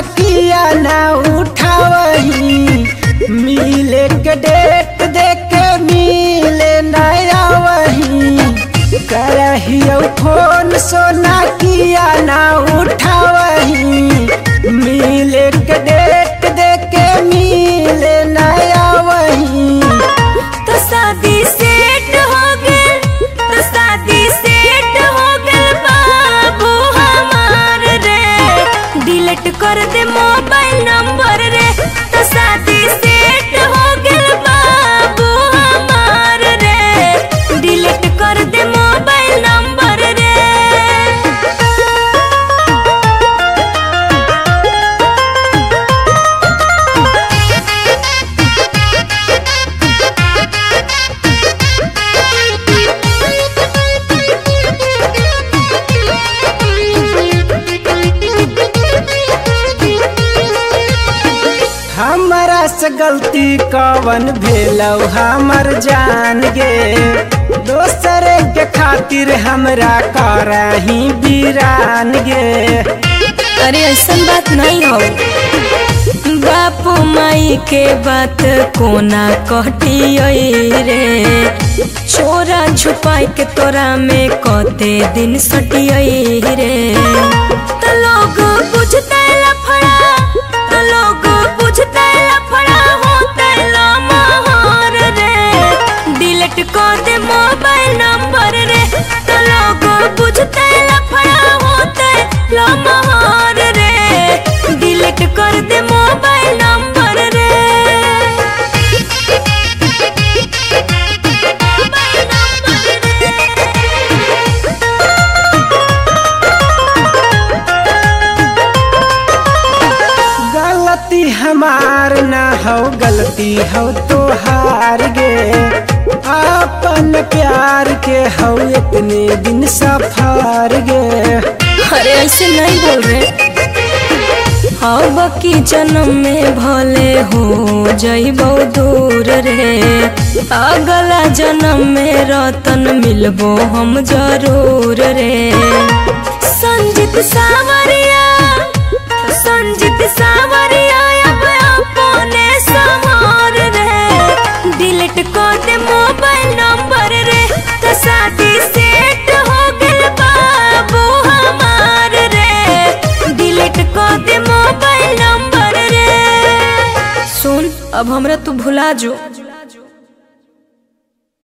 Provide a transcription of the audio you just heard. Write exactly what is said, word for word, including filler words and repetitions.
किया ना उठावही, मिले के डेट देके मिले नया वही। करहियो फोन सोना किया ना उठावही, मिले के डेट देके मिले नया वही। तो शादी सेट हो गए, तो शादी सेट हो गए बाबू हमार रे। डिलीट कर दे मोबाइल नंबर रे। तो शादी सेट हो गए बाबू हमार रे। डिलीट कर दे मोबाइल नंबर रे। हमरा से गलती कवन भेलौ हमर जान गे, दोसर के खातिर हमरा करही वीरान गे। अरे ऐसा बात नहीं हो, बापू माई के बात कोना कहटियै रे। छोरा छुपाई के तोरा में कते दिन सटियै रे। तो लोग बुझते लफड़ा, तो लोग बुझते लफड़ा होते लमहर रे। डिलीट कर दे मोबाइल नंबर रे। तो लोग बुझते लफड़ा होते लमहर रे। डिलीट कर दे मोबाइल नंबर रे। मोबाइल नंबर रे। गलती हमार ना हो, गलती हो तोहार गे। अपन प्यार के हो इतने दिन सफार गे। अरे ऐसे नहीं बोल रहे। अब की जन्म में भले हो जइबो दूर रे। अगला जन्म में रतन मिलबो हम जरूर रे। संजीत सावरिया, संजीत सावरिया अब अपने संभार रे। डिलीट कर दे मोबाइल नंबर रे। तो शादी सेट हो गए बाबू हमार रे। डिलीट कर दे मोबाइल नंबर रे। सुन, अब हमरा तू भुला जो।